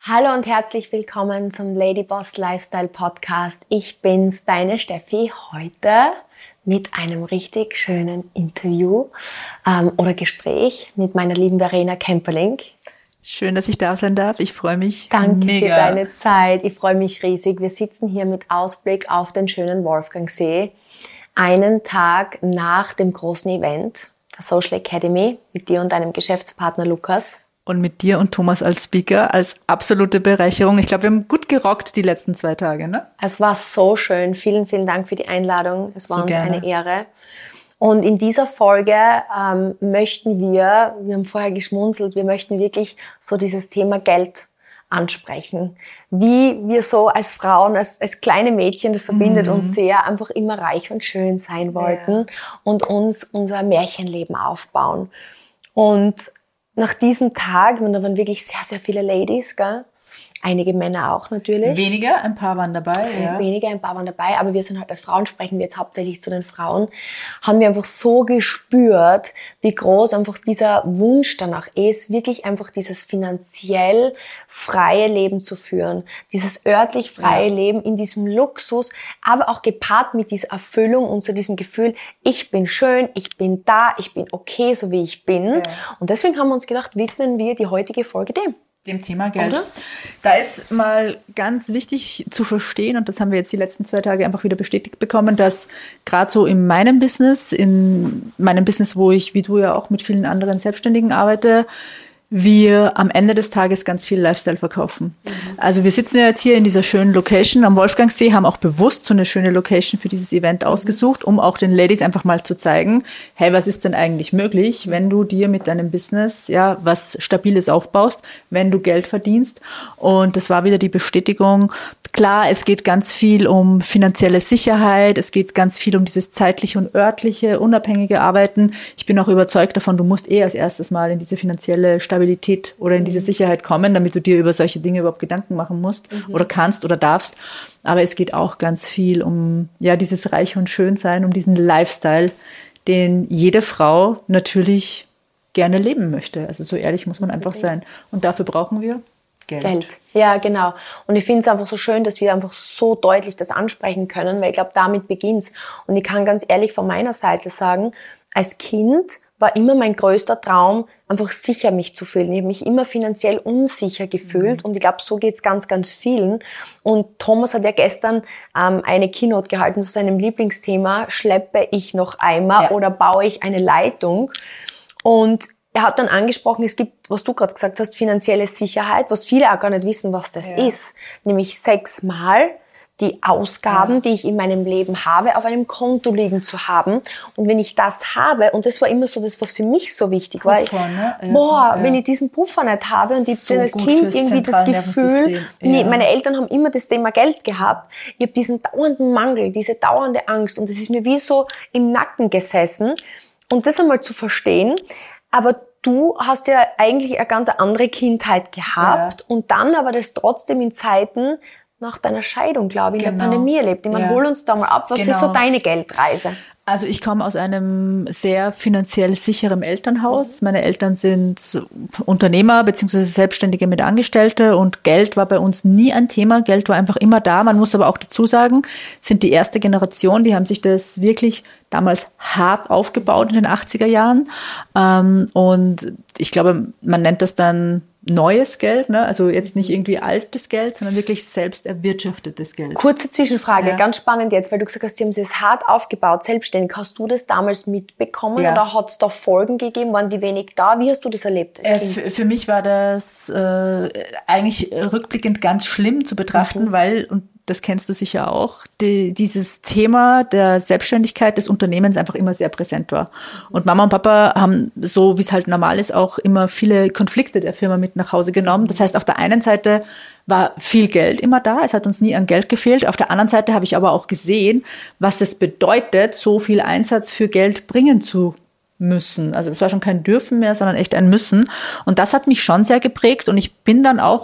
Hallo und herzlich willkommen zum Ladyboss Lifestyle Podcast. Ich bin's, deine Steffi, heute mit einem richtig schönen Interview oder Gespräch mit meiner lieben Verena Kemperling. Schön, dass ich da sein darf. Ich freue mich Danke mega. für deine Zeit. Ich freue mich riesig. Wir sitzen hier mit Ausblick auf den schönen Wolfgangsee, einen Tag nach dem großen Event, der Social Academy, mit dir und deinem Geschäftspartner Lukas. Und mit dir und Thomas als Speaker, als absolute Bereicherung. Ich glaube, wir haben gut gerockt die letzten 2 Tage, ne? Es war so schön. Vielen, vielen Dank für die Einladung. Es war so uns gerne. eine Ehre. Und in dieser Folge möchten wir haben vorher geschmunzelt, wir möchten wirklich so dieses Thema Geld ansprechen. Wie wir so als Frauen, als kleine Mädchen, das verbindet uns sehr, einfach immer reich und schön sein wollten und uns unser Märchenleben aufbauen. Und nach diesem Tag, da waren wirklich sehr, sehr viele Ladies, gell? Einige Männer auch natürlich. Weniger, ein paar waren dabei. Ja. Weniger, ein paar waren dabei, aber wir sind halt als Frauen, sprechen wir jetzt hauptsächlich zu den Frauen, haben wir einfach so gespürt, wie groß einfach dieser Wunsch danach ist, wirklich einfach dieses finanziell freie Leben zu führen, dieses örtlich freie Leben in diesem Luxus, aber auch gepaart mit dieser Erfüllung und so diesem Gefühl, ich bin schön, ich bin da, ich bin okay, so wie ich bin. Ja. Und deswegen haben wir uns gedacht, widmen wir die heutige Folge dem Thema Geld. Oder? Da ist mal ganz wichtig zu verstehen, und das haben wir jetzt die letzten 2 Tage einfach wieder bestätigt bekommen, dass gerade so in meinem Business, wo ich, wie du ja auch, mit vielen anderen Selbstständigen arbeite, wir am Ende des Tages ganz viel Lifestyle verkaufen. Also wir sitzen ja jetzt hier in dieser schönen Location am Wolfgangsee, haben auch bewusst so eine schöne Location für dieses Event ausgesucht, um auch den Ladies einfach mal zu zeigen, hey, was ist denn eigentlich möglich, wenn du dir mit deinem Business was Stabiles aufbaust, wenn du Geld verdienst. Und das war wieder die Bestätigung. Klar, es geht ganz viel um finanzielle Sicherheit, es geht ganz viel um dieses zeitliche und örtliche, unabhängige Arbeiten. Ich bin auch überzeugt davon, du musst als erstes mal in diese finanzielle Stabilität oder in diese Sicherheit kommen, damit du dir über solche Dinge überhaupt Gedanken machen musst oder kannst oder darfst. Aber es geht auch ganz viel um dieses Reich und Schönsein, um diesen Lifestyle, den jede Frau natürlich gerne leben möchte. Also so ehrlich muss man einfach sein. Und dafür brauchen wir Geld. Ja, genau. Und ich finde es einfach so schön, dass wir einfach so deutlich das ansprechen können, weil ich glaube, damit beginnt's. Und ich kann ganz ehrlich von meiner Seite sagen, als Kind war immer mein größter Traum, einfach sicher mich zu fühlen. Ich habe mich immer finanziell unsicher gefühlt und ich glaube, so geht's ganz, ganz vielen. Und Thomas hat ja gestern eine Keynote gehalten zu seinem Lieblingsthema, schleppe ich noch Eimer oder baue ich eine Leitung? Und er hat dann angesprochen, es gibt, was du gerade gesagt hast, finanzielle Sicherheit, was viele auch gar nicht wissen, was das ist. Nämlich 6-mal die Ausgaben, die ich in meinem Leben habe, auf einem Konto liegen zu haben. Und wenn ich das habe, und das war immer so das, was für mich so wichtig war, wenn ich diesen Puffer nicht habe und ich so als Kind irgendwie das Gefühl, meine Eltern haben immer das Thema Geld gehabt. Ich habe diesen dauernden Mangel, diese dauernde Angst und das ist mir wie so im Nacken gesessen. Und das einmal zu verstehen, aber du hast ja eigentlich eine ganz andere Kindheit gehabt und dann aber das trotzdem in Zeiten nach deiner Scheidung, glaube ich, in der Pandemie erlebt. Ich meine, hol uns da mal ab, was ist so deine Geldreise? Also ich komme aus einem sehr finanziell sicheren Elternhaus. Meine Eltern sind Unternehmer bzw. Selbstständige mit Angestellte und Geld war bei uns nie ein Thema. Geld war einfach immer da. Man muss aber auch dazu sagen, sind die erste Generation, die haben sich das wirklich damals hart aufgebaut in den 80er Jahren. Und ich glaube, man nennt das dann neues Geld, ne? Also jetzt nicht irgendwie altes Geld, sondern wirklich selbst erwirtschaftetes Geld. Kurze Zwischenfrage, ganz spannend jetzt, weil du gesagt hast, die haben sich das hart aufgebaut, selbstständig. Hast du das damals mitbekommen oder hat es da Folgen gegeben? Waren die wenig da? Wie hast du das erlebt? Für mich war das eigentlich rückblickend ganz schlimm zu betrachten, weil, und das kennst du sicher auch, dieses Thema der Selbstständigkeit des Unternehmens einfach immer sehr präsent war. Und Mama und Papa haben, so wie es halt normal ist, auch immer viele Konflikte der Firma mit nach Hause genommen. Das heißt, auf der einen Seite war viel Geld immer da, es hat uns nie an Geld gefehlt. Auf der anderen Seite habe ich aber auch gesehen, was das bedeutet, so viel Einsatz für Geld bringen zu müssen. Also es war schon kein Dürfen mehr, sondern echt ein Müssen. Und das hat mich schon sehr geprägt und ich bin dann auch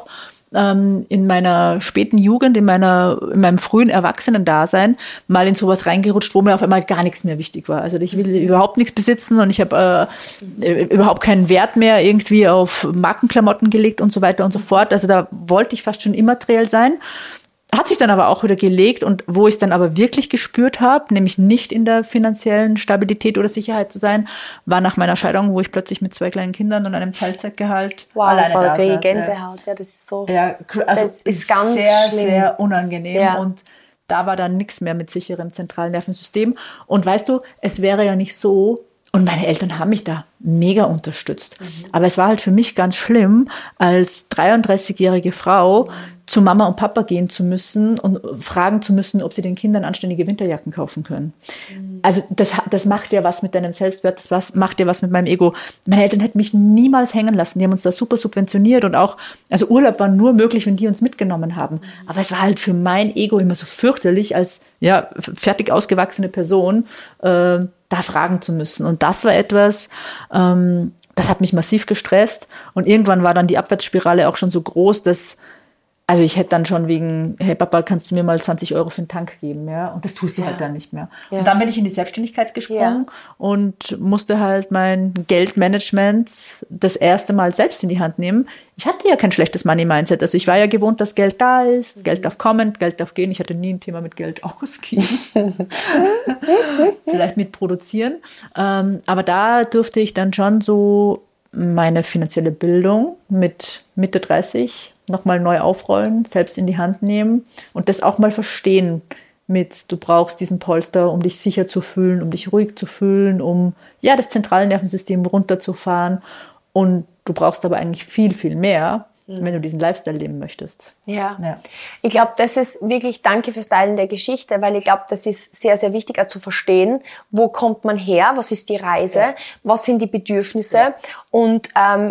in meiner späten Jugend, in meinem frühen Erwachsenen-Dasein mal in sowas reingerutscht, wo mir auf einmal gar nichts mehr wichtig war. Also ich will überhaupt nichts besitzen und ich habe überhaupt keinen Wert mehr irgendwie auf Markenklamotten gelegt und so weiter und so fort. Also da wollte ich fast schon immateriell sein. Hat sich dann aber auch wieder gelegt und wo ich es dann aber wirklich gespürt habe, nämlich nicht in der finanziellen Stabilität oder Sicherheit zu sein, war nach meiner Scheidung, wo ich plötzlich mit 2 kleinen Kindern und einem Teilzeitgehalt alleine da saß. Gänsehaut, ja, das ist so. Ja, also das ist ganz sehr, schlimm. sehr unangenehm Ja. und da war dann nichts mehr mit sicherem zentralen Nervensystem. Und weißt du, es wäre ja nicht so, und meine Eltern haben mich da mega unterstützt. Aber es war halt für mich ganz schlimm, als 33-jährige Frau zu Mama und Papa gehen zu müssen und fragen zu müssen, ob sie den Kindern anständige Winterjacken kaufen können. Also das macht ja was mit deinem Selbstwert, das macht ja was mit meinem Ego. Meine Eltern hätten mich niemals hängen lassen, die haben uns da super subventioniert und auch, also Urlaub war nur möglich, wenn die uns mitgenommen haben. Aber es war halt für mein Ego immer so fürchterlich, als fertig ausgewachsene Person, da fragen zu müssen. Und das war etwas, das hat mich massiv gestresst. Und irgendwann war dann die Abwärtsspirale auch schon so groß, dass, also ich hätte dann schon wegen, hey Papa, kannst du mir mal 20 Euro für den Tank geben? Ja? Und das tust du halt dann nicht mehr. Ja. Und dann bin ich in die Selbstständigkeit gesprungen und musste halt mein Geldmanagement das erste Mal selbst in die Hand nehmen. Ich hatte ja kein schlechtes Money-Mindset. Also ich war ja gewohnt, dass Geld da ist, Geld darf kommen, Geld darf gehen. Ich hatte nie ein Thema mit Geld ausgeben. Vielleicht mit produzieren. Aber da durfte ich dann schon so meine finanzielle Bildung mit Mitte 30 nochmal neu aufrollen, selbst in die Hand nehmen und das auch mal verstehen mit, du brauchst diesen Polster, um dich sicher zu fühlen, um dich ruhig zu fühlen, um das zentrale Nervensystem runterzufahren und du brauchst aber eigentlich viel, viel mehr, wenn du diesen Lifestyle leben möchtest. Ja. Ich glaube, das ist wirklich, danke fürs Teilen der Geschichte, weil ich glaube, das ist sehr, sehr wichtig auch zu verstehen, wo kommt man her, was ist die Reise, was sind die Bedürfnisse und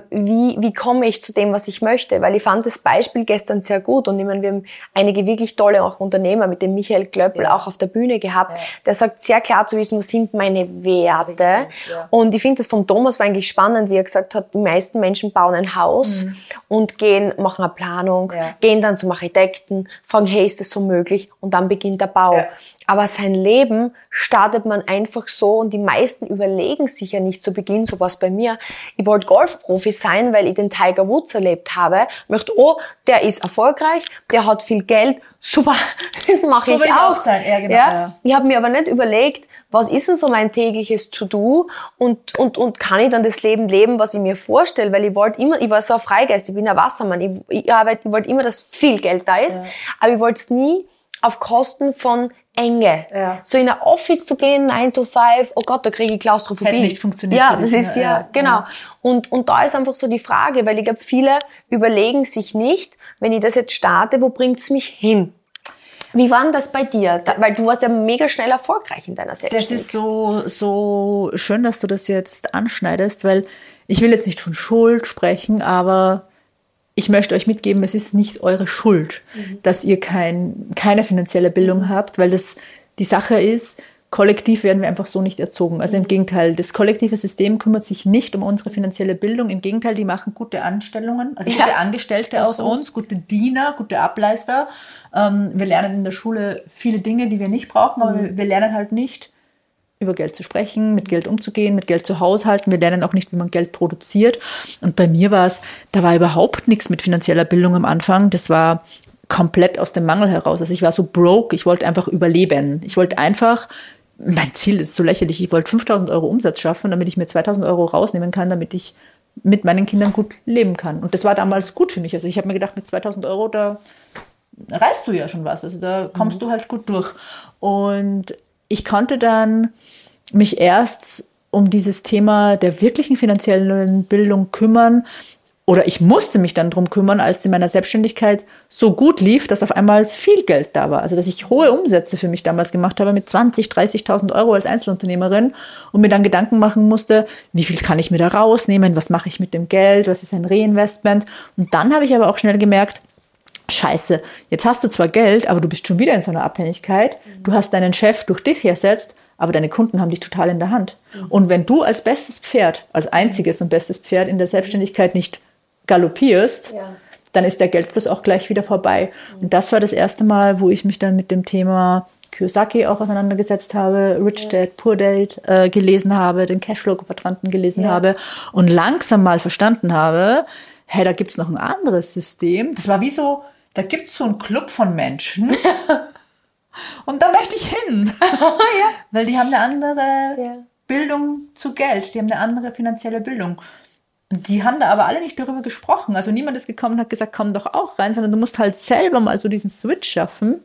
wie komme ich zu dem, was ich möchte, weil ich fand das Beispiel gestern sehr gut und ich meine, wir haben einige wirklich tolle auch Unternehmer mit dem Michael Klöppel auch auf der Bühne gehabt, der sagt sehr klar zu wissen, was sind meine Werte und ich finde das vom Thomas war eigentlich spannend, wie er gesagt hat, die meisten Menschen bauen ein Haus und machen eine Planung, gehen dann zum Architekten, fragen, hey, ist das so möglich? Und dann beginnt der Bau. Ja. Aber sein Leben startet man einfach so und die meisten überlegen sich ja nicht zu Beginn, so was bei mir. Ich wollte Golfprofi sein, weil ich den Tiger Woods erlebt habe. Ich möchte, der ist erfolgreich, der hat viel Geld, super, das mache ich auch. Sein. Ja, genau, ja? Ich habe mir aber nicht überlegt, was ist denn so mein tägliches To-Do und kann ich dann das Leben leben, was ich mir vorstelle, weil ich war so ein Freigeist, ich bin ein Wassermann, ich wollte immer, dass viel Geld da ist, aber ich wollte es nie auf Kosten von Enge. Ja. So in ein Office zu gehen, 9 to 5, oh Gott, da kriege ich Klaustrophobie. Hätte nicht funktioniert. Ja, das ist genau. Und da ist einfach so die Frage, weil ich glaube, viele überlegen sich nicht, wenn ich das jetzt starte, wo bringt's mich hin? Wie war denn das bei dir? Weil du warst ja mega schnell erfolgreich in deiner Selbstständigkeit. Das ist so schön, dass du das jetzt anschneidest, weil ich will jetzt nicht von Schuld sprechen, aber ich möchte euch mitgeben, es ist nicht eure Schuld, dass ihr keine finanzielle Bildung habt, weil das die Sache ist, kollektiv werden wir einfach so nicht erzogen. Also im Gegenteil, das kollektive System kümmert sich nicht um unsere finanzielle Bildung. Im Gegenteil, die machen gute Anstellungen, also gute Angestellte aus uns, gute Diener, gute Ableister. Wir lernen in der Schule viele Dinge, die wir nicht brauchen, aber wir lernen halt nicht, über Geld zu sprechen, mit Geld umzugehen, mit Geld zu haushalten. Wir lernen auch nicht, wie man Geld produziert. Und bei mir da war überhaupt nichts mit finanzieller Bildung am Anfang. Das war komplett aus dem Mangel heraus. Also ich war so broke, ich wollte einfach überleben. Ich wollte einfach, mein Ziel ist so lächerlich, ich wollte 5.000 Euro Umsatz schaffen, damit ich mir 2.000 Euro rausnehmen kann, damit ich mit meinen Kindern gut leben kann. Und das war damals gut für mich. Also ich habe mir gedacht, mit 2.000 Euro, da reißt du ja schon was. Also da kommst du halt gut durch. Und ich konnte dann mich erst um dieses Thema der wirklichen finanziellen Bildung kümmern, oder ich musste mich dann drum kümmern, als in meiner Selbstständigkeit so gut lief, dass auf einmal viel Geld da war. Also dass ich hohe Umsätze für mich damals gemacht habe mit 20.000, 30.000 Euro als Einzelunternehmerin und mir dann Gedanken machen musste, wie viel kann ich mir da rausnehmen, was mache ich mit dem Geld, was ist ein Reinvestment. Und dann habe ich aber auch schnell gemerkt, Scheiße, jetzt hast du zwar Geld, aber du bist schon wieder in so einer Abhängigkeit. Du hast deinen Chef durch dich ersetzt, aber deine Kunden haben dich total in der Hand. Und wenn du als bestes Pferd, als einziges und bestes Pferd in der Selbstständigkeit nicht galoppierst, dann ist der Geldfluss auch gleich wieder vorbei. Und das war das erste Mal, wo ich mich dann mit dem Thema Kiyosaki auch auseinandergesetzt habe, Rich Dad, Poor Dad gelesen habe, den Cashflow-Quadranten gelesen habe und langsam mal verstanden habe, hey, da gibt's noch ein anderes System. Das war wie so, da gibt's so einen Club von Menschen und da möchte ich hin. Weil die haben eine andere Bildung zu Geld, die haben eine andere finanzielle Bildung. Und die haben da aber alle nicht darüber gesprochen. Also niemand ist gekommen und hat gesagt, komm doch auch rein, sondern du musst halt selber mal so diesen Switch schaffen,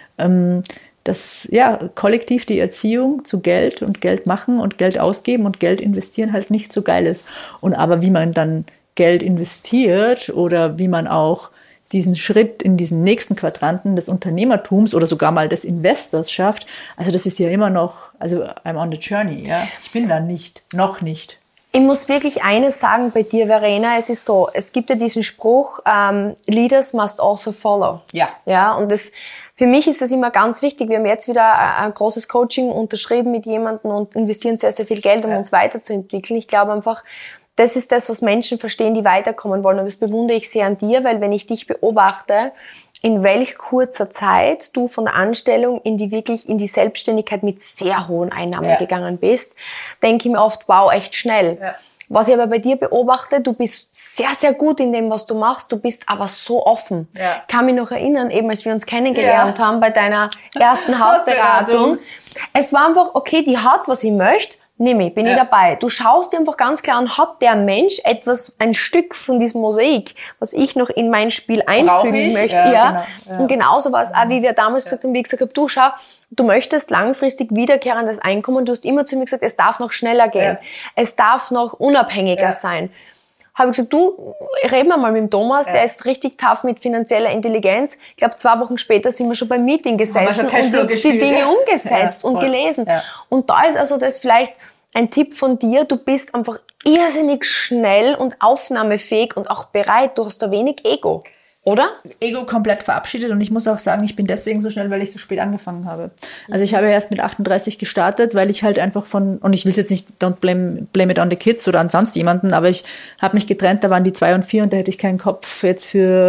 dass kollektiv die Erziehung zu Geld und Geld machen und Geld ausgeben und Geld investieren halt nicht so geil ist. Und aber wie man dann Geld investiert oder wie man auch diesen Schritt in diesen nächsten Quadranten des Unternehmertums oder sogar mal des Investors schafft, also das ist ja immer noch, also I'm on the journey, ja. Ich bin da noch nicht. Ich muss wirklich eines sagen bei dir, Verena, es ist so, es gibt ja diesen Spruch, Leaders must also follow. Ja, und für mich ist das immer ganz wichtig. Wir haben jetzt wieder ein großes Coaching unterschrieben mit jemandem und investieren sehr, sehr viel Geld, um uns weiterzuentwickeln. Ich glaube einfach, das ist das, was Menschen verstehen, die weiterkommen wollen. Und das bewundere ich sehr an dir, weil wenn ich dich beobachte, in welch kurzer Zeit du von der Anstellung in die Selbstständigkeit mit sehr hohen Einnahmen gegangen bist, denke ich mir oft, wow, echt schnell. Ja. Was ich aber bei dir beobachte, du bist sehr, sehr gut in dem, was du machst, du bist aber so offen. Ja. Ich kann mich noch erinnern, eben als wir uns kennengelernt haben bei deiner ersten Hautberatung. Es war einfach, okay, die hat, was ich möchte, nehme ich, bin ich dabei. Du schaust dir einfach ganz klar an, hat der Mensch ein Stück von diesem Mosaik, was ich noch in mein Spiel einfügen möchte. Ja. Genau. Und genauso war es auch, wie wir damals gesagt haben, wie ich gesagt habe, du schau, du möchtest langfristig wiederkehrendes Einkommen, du hast immer zu mir gesagt, es darf noch schneller gehen. Es darf noch unabhängiger sein. Habe ich gesagt, du, reden wir mal mit dem Thomas, der ist richtig tough mit finanzieller Intelligenz. Ich glaube, 2 Wochen später sind wir schon beim Meeting gesessen und die Dinge umgesetzt und gelesen. Ja. Und da ist also das vielleicht ein Tipp von dir, du bist einfach irrsinnig schnell und aufnahmefähig und auch bereit, du hast da wenig Ego. Oder? Ego komplett verabschiedet und ich muss auch sagen, ich bin deswegen so schnell, weil ich so spät angefangen habe. Also ich habe erst mit 38 gestartet, weil ich halt einfach und ich will jetzt nicht, don't blame it on the kids oder an sonst jemanden, aber ich habe mich getrennt, da waren die 2 und 4 und da hätte ich keinen Kopf jetzt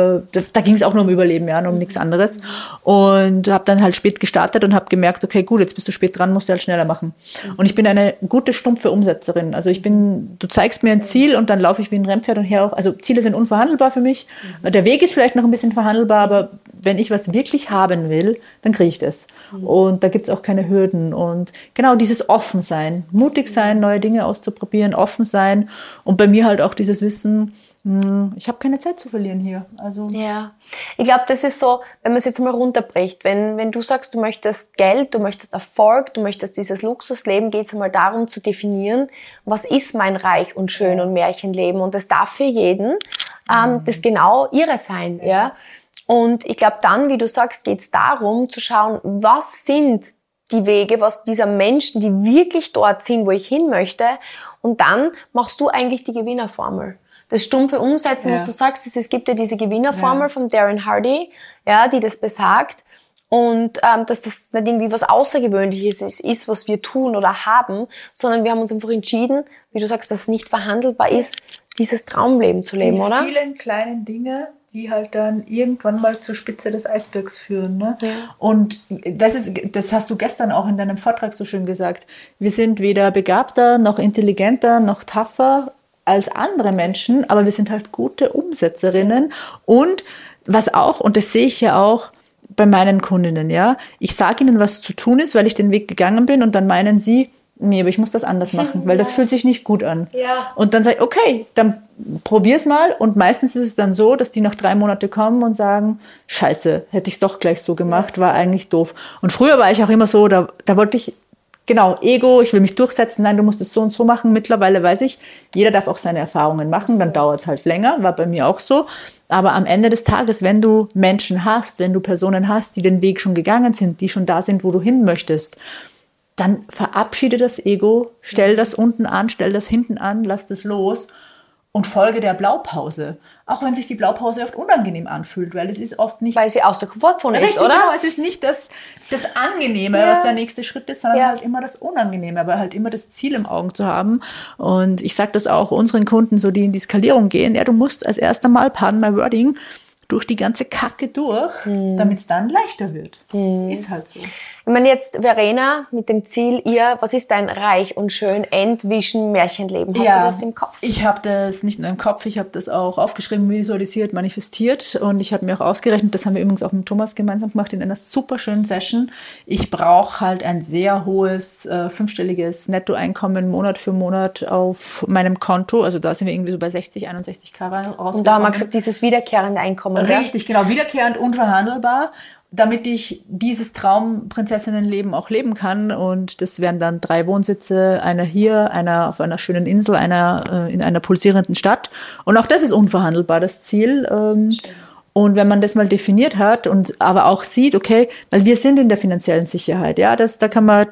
da ging es auch nur um Überleben, nur um nichts anderes. Und habe dann halt spät gestartet und habe gemerkt, okay, gut, jetzt bist du spät dran, musst du halt schneller machen. Und ich bin eine gute, stumpfe Umsetzerin. Also du zeigst mir ein Ziel und dann laufe ich wie ein Rennpferd und her auch. Also Ziele sind unverhandelbar für mich. Der Weg ist vielleicht noch ein bisschen verhandelbar, aber wenn ich was wirklich haben will, dann kriege ich das. Und da gibt es auch keine Hürden. Und genau dieses Offensein, mutig sein, neue Dinge auszuprobieren, offen sein und bei mir halt auch dieses Wissen, ich habe keine Zeit zu verlieren hier. Also ja, ich glaube, das ist so, wenn man es jetzt mal runterbricht, wenn du sagst, du möchtest Geld, du möchtest Erfolg, du möchtest dieses Luxusleben, geht es einmal darum zu definieren, was ist mein reich und schön und Märchenleben, und das darf für jeden das genau ihre sein, ja. Und ich glaube dann, wie du sagst, geht es darum zu schauen, was sind die Wege, was dieser Menschen, die wirklich dort sind, wo ich hin möchte, und dann machst du eigentlich die Gewinnerformel. Das stumpfe Umsetzen, was du sagst, es gibt ja diese Gewinnerformel von Darren Hardy, die das besagt. Und dass das nicht irgendwie was Außergewöhnliches ist, was wir tun oder haben, sondern wir haben uns einfach entschieden, wie du sagst, dass es nicht verhandelbar ist, dieses Traumleben zu leben, oder? Die vielen kleinen Dinge, die halt dann irgendwann mal zur Spitze des Eisbergs führen. Ne? Ja. Und das hast du gestern auch in deinem Vortrag so schön gesagt. Wir sind weder begabter, noch intelligenter, noch tougher als andere Menschen, aber wir sind halt gute Umsetzerinnen. Und was auch, und das sehe ich ja auch bei meinen Kundinnen, ich sage ihnen, was zu tun ist, weil ich den Weg gegangen bin, und dann meinen sie, nee, aber ich muss das anders machen, weil das fühlt sich nicht gut an. Ja. Und dann sage ich, okay, dann probier's mal. Und meistens ist es dann so, dass die nach 3 Monate kommen und sagen, scheiße, hätte ich es doch gleich so gemacht, war eigentlich doof. Und früher war ich auch immer so, da wollte ich, genau, Ego, ich will mich durchsetzen, nein, du musst es so und so machen. Mittlerweile weiß ich, jeder darf auch seine Erfahrungen machen, dann dauert es halt länger, war bei mir auch so. Aber am Ende des Tages, wenn du Menschen hast, wenn du Personen hast, die den Weg schon gegangen sind, die schon da sind, wo du hin möchtest, dann verabschiede das Ego, stell das unten an, stell das hinten an, lass das los und folge der Blaupause. Auch wenn sich die Blaupause oft unangenehm anfühlt, weil es ist oft nicht... Weil sie aus der Komfortzone ist, oder? Genau, es ist nicht das Angenehme, was der nächste Schritt ist, sondern halt immer das Unangenehme, aber halt immer das Ziel im Auge zu haben. Und ich sage das auch unseren Kunden, so die in die Skalierung gehen, du musst als erster Mal, pardon my wording, durch die ganze Kacke durch, damit es dann leichter wird. Ist halt so. Ich meine jetzt, Verena, mit dem Ziel, was ist dein reich und schön Endvision Märchenleben? Hast du das im Kopf? Ich habe das nicht nur im Kopf, ich habe das auch aufgeschrieben, visualisiert, manifestiert und ich habe mir auch ausgerechnet, das haben wir übrigens auch mit Thomas gemeinsam gemacht in einer super schönen Session. Ich brauche halt ein sehr hohes, 5-stelliges Nettoeinkommen Monat für Monat auf meinem Konto. Also da sind wir irgendwie so bei 60, 61k rausgekommen. Und da haben wir gesagt, dieses wiederkehrende Einkommen. Richtig, genau, wiederkehrend, unverhandelbar, damit ich dieses Traumprinzessinnenleben auch leben kann. Und das wären dann 3 Wohnsitze, einer hier, einer auf einer schönen Insel, einer in einer pulsierenden Stadt. Und auch das ist unverhandelbar, das Ziel. Und wenn man das mal definiert hat und aber auch sieht, okay, weil wir sind in der finanziellen Sicherheit, ja, da kann man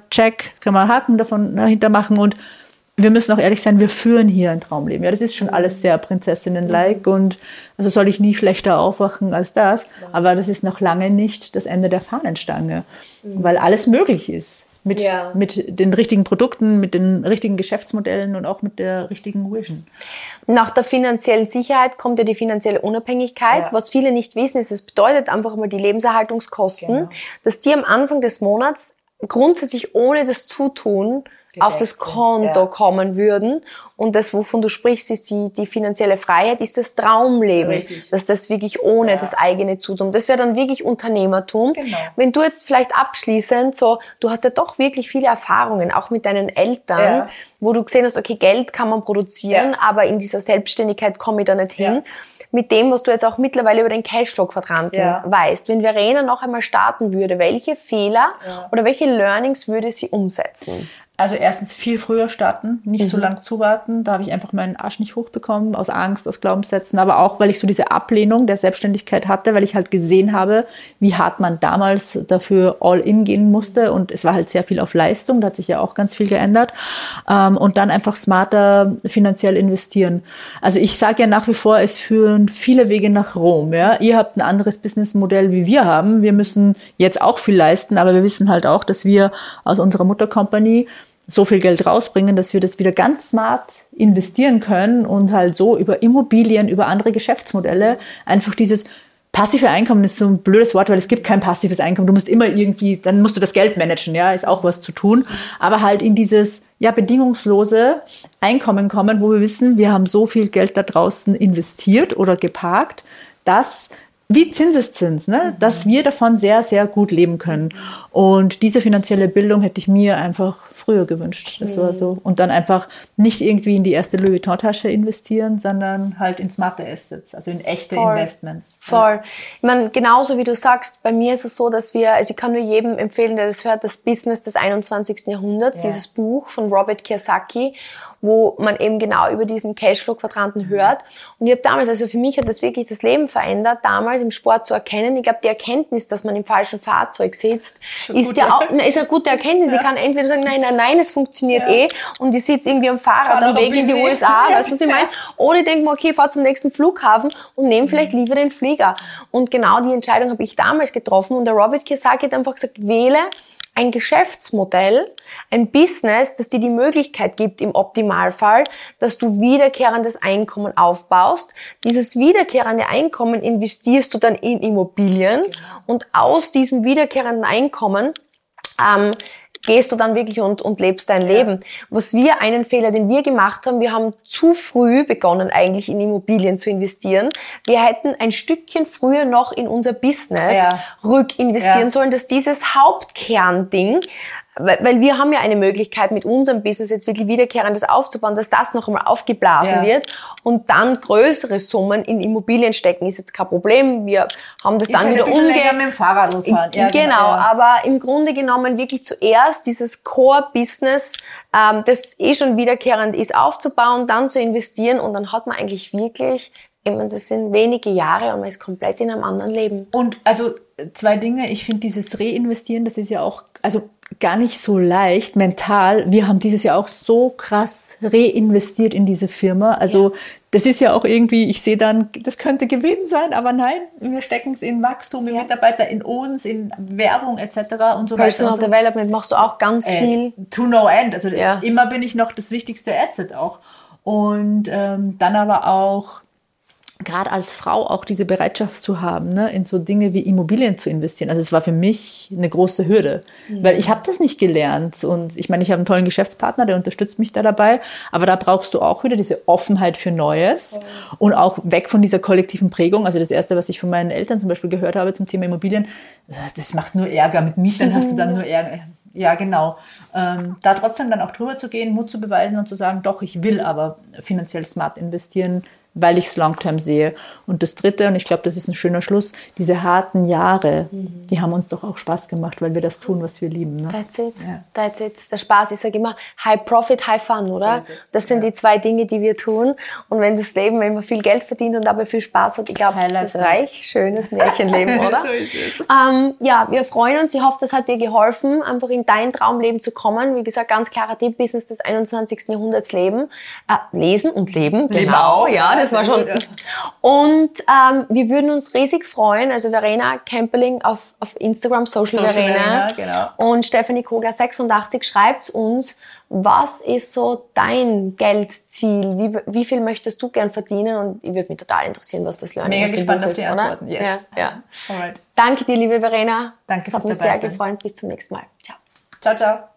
Haken davon dahinter machen und wir müssen auch ehrlich sein, wir führen hier ein Traumleben. Ja, das ist schon alles sehr Prinzessinnen-like und also soll ich nie schlechter aufwachen als das. Aber das ist noch lange nicht das Ende der Fahnenstange, weil alles möglich ist. Mit den richtigen Produkten, mit den richtigen Geschäftsmodellen und auch mit der richtigen Vision. Nach der finanziellen Sicherheit kommt ja die finanzielle Unabhängigkeit. Was viele nicht wissen, ist, es bedeutet einfach mal die Lebenserhaltungskosten, dass die am Anfang des Monats grundsätzlich ohne das Zutun auf das Konto kommen würden. Und das, wovon du sprichst, ist die finanzielle Freiheit, ist das Traumleben. Richtig. Dass das wirklich ohne das eigene Zutun. Das wäre dann wirklich Unternehmertum. Genau. Wenn du jetzt vielleicht abschließend du hast ja doch wirklich viele Erfahrungen, auch mit deinen Eltern, wo du gesehen hast, okay, Geld kann man produzieren, aber in dieser Selbstständigkeit komme ich da nicht hin. Mit dem, was du jetzt auch mittlerweile über den Cashflow-Quadranten weißt. Wenn Verena noch einmal starten würde, welche Fehler oder welche Learnings würde sie umsetzen? Also erstens viel früher starten, nicht so lang zuwarten. Da habe ich einfach meinen Arsch nicht hochbekommen, aus Angst, aus Glaubenssätzen, aber auch, weil ich so diese Ablehnung der Selbstständigkeit hatte, weil ich halt gesehen habe, wie hart man damals dafür all in gehen musste und es war halt sehr viel auf Leistung, da hat sich ja auch ganz viel geändert und dann einfach smarter finanziell investieren. Also ich sage ja nach wie vor, es führen viele Wege nach Rom. Ja? Ihr habt ein anderes Businessmodell, wie wir haben. Wir müssen jetzt auch viel leisten, aber wir wissen halt auch, dass wir aus unserer Muttercompany so viel Geld rausbringen, dass wir das wieder ganz smart investieren können und halt so über Immobilien, über andere Geschäftsmodelle einfach dieses passive Einkommen ist so ein blödes Wort, weil es gibt kein passives Einkommen. Du musst immer irgendwie, dann musst du das Geld managen, ja, ist auch was zu tun. Aber halt in dieses, bedingungslose Einkommen kommen, wo wir wissen, wir haben so viel Geld da draußen investiert oder geparkt, dass wie Zinseszins, ne? Dass wir davon sehr, sehr gut leben können. Und diese finanzielle Bildung hätte ich mir einfach früher gewünscht. Das war so. Und dann einfach nicht irgendwie in die erste Louis Vuitton-Tasche investieren, sondern halt in smarte Assets, also in echte Investments. Voll. Ja. Ich meine, genauso wie du sagst, bei mir ist es so, dass ich kann nur jedem empfehlen, der das hört, das Business des 21. Jahrhunderts, dieses Buch von Robert Kiyosaki, wo man eben genau über diesen Cashflow-Quadranten hört. Und ich habe damals, also für mich hat das wirklich das Leben verändert, damals im Sport zu erkennen. Ich glaube, die Erkenntnis, dass man im falschen Fahrzeug sitzt, ist eine gute Erkenntnis. Ich kann entweder sagen, nein, es funktioniert und ich sitze irgendwie am Fahrradweg in die USA, weißt du, was ich meine? Oder ich denke mir, okay, ich fahre zum nächsten Flughafen und nehme vielleicht lieber den Flieger. Und genau die Entscheidung habe ich damals getroffen und der Robert Kiyosaki hat einfach gesagt, wähle ein Geschäftsmodell, ein Business, das dir die Möglichkeit gibt, im Optimalfall, dass du wiederkehrendes Einkommen aufbaust. Dieses wiederkehrende Einkommen investierst du dann in Immobilien und aus diesem wiederkehrenden Einkommen gehst du dann wirklich und lebst dein Leben. Einen Fehler, den wir gemacht haben, wir haben zu früh begonnen, eigentlich in Immobilien zu investieren. Wir hätten ein Stückchen früher noch in unser Business rückinvestieren sollen, dass dieses Hauptkernding, weil wir haben ja eine Möglichkeit, mit unserem Business jetzt wirklich Wiederkehrendes aufzubauen, dass das noch einmal aufgeblasen wird und dann größere Summen in Immobilien stecken, ist jetzt kein Problem. Wir haben das dann wieder länger mit dem Fahrrad fahren. Genau, aber im Grunde genommen wirklich zuerst dieses Core-Business, das schon wiederkehrend ist, aufzubauen, dann zu investieren und dann hat man eigentlich wirklich, das sind wenige Jahre und man ist komplett in einem anderen Leben. Und also 2 Dinge, ich finde dieses Reinvestieren, das ist ja auch, also gar nicht so leicht mental. Wir haben dieses Jahr auch so krass reinvestiert in diese Firma. Also das ist ja auch irgendwie, ich sehe dann, das könnte Gewinn sein, aber nein, wir stecken es in Wachstum, in Mitarbeiter, in uns, in Werbung etc. und so weiter. Personal Development machst du auch ganz viel. To no end. Also immer bin ich noch das wichtigste Asset auch. Und dann aber auch gerade als Frau auch diese Bereitschaft zu haben, ne, in so Dinge wie Immobilien zu investieren. Also es war für mich eine große Hürde, weil ich habe das nicht gelernt. Und ich meine, ich habe einen tollen Geschäftspartner, der unterstützt mich da dabei. Aber da brauchst du auch wieder diese Offenheit für Neues und auch weg von dieser kollektiven Prägung. Also das Erste, was ich von meinen Eltern zum Beispiel gehört habe zum Thema Immobilien, das macht nur Ärger. Mit Mietern hast du dann nur Ärger. Ja, genau. Da trotzdem dann auch drüber zu gehen, Mut zu beweisen und zu sagen, doch, ich will aber finanziell smart investieren, weil ich es long-term sehe. Und das Dritte, und ich glaube, das ist ein schöner Schluss, diese harten Jahre, die haben uns doch auch Spaß gemacht, weil wir das tun, was wir lieben. Ne? That's it. Ja. That's it. Der Spaß, ich sage immer, High Profit, High Fun, oder? So das sind die 2 Dinge, die wir tun. Und wenn das Leben, wenn man viel Geld verdient und dabei viel Spaß hat, ich glaube, das reich, schönes Märchenleben, oder? So ist es. Ja, wir freuen uns. Ich hoffe, das hat dir geholfen, einfach in dein Traumleben zu kommen. Wie gesagt, ganz klarer Tipp, Business des 21. Jahrhunderts leben. Lesen und leben. Genau, ja. Das war schon. Und wir würden uns riesig freuen. Also Verena Kemperling auf Instagram, Social Verena. Genau. Und Stephanie Kogler 86 schreibt uns, was ist so dein Geldziel? Wie viel möchtest du gern verdienen? Und ich würde mich total interessieren, was das Learning ist. Mega gespannt auf die Antworten. Yes. Ja. Alright. Danke dir, liebe Verena. Danke fürs Dabeisein. Hat mich sehr gefreut. Bis zum nächsten Mal. Ciao. Ciao, ciao.